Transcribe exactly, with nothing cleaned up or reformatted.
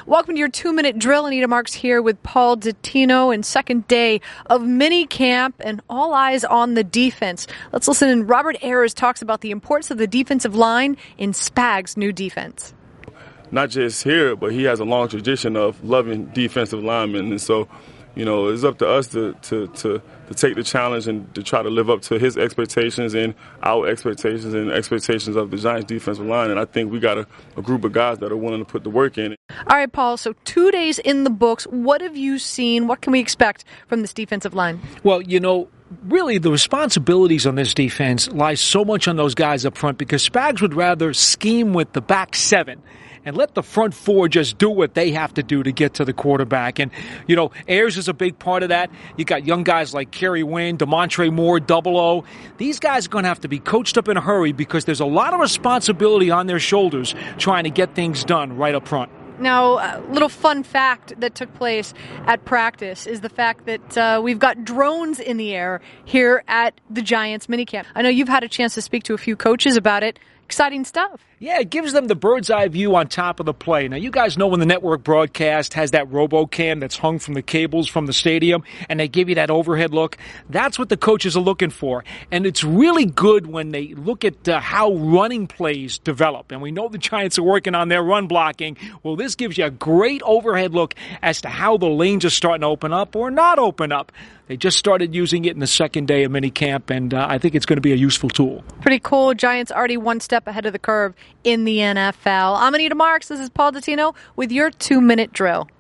Welcome to your two-minute drill. Anita Marks here with Paul Dottino, and second day of mini camp and all eyes on the defense. Let's listen in. Robert Ayers talks about the importance of the defensive line in Spag's new defense. Not just here, but he has a long tradition of loving defensive linemen, and so, you know, it's up to us to to to, to take the challenge and to try to live up to his expectations and our expectations and expectations of the Giants defensive line. And I think we got a, a group of guys that are willing to put the work in. All right, Paul, so two days in the books. What have you seen? What can we expect from this defensive line? Well, you know, really the responsibilities on this defense lie so much on those guys up front, because Spags would rather scheme with the back seven and let the front four just do what they have to do to get to the quarterback. And, you know, Ayers is a big part of that. You got young guys like Kerry Wynn, DeMontre Moore, Double O. These guys are going to have to be coached up in a hurry, because there's a lot of responsibility on their shoulders trying to get things done right up front. Now, a little fun fact that took place at practice is the fact that uh, we've got drones in the air here at the Giants minicamp. I know you've had a chance to speak to a few coaches about it. Exciting stuff. Yeah, it gives them the bird's eye view on top of the play. Now, you guys know when the network broadcast has that RoboCam that's hung from the cables from the stadium, and they give you that overhead look. That's what the coaches are looking for. And it's really good when they look at uh, how running plays develop. And we know the Giants are working on their run blocking. Well, this gives you a great overhead look as to how the lanes are starting to open up or not open up. They just started using it in the second day of minicamp, and uh, I think it's going to be a useful tool. Pretty cool. Giants already one step ahead of the curve in the N F L. I'm Anita Marks. This is Paul Dottino with your two-minute drill.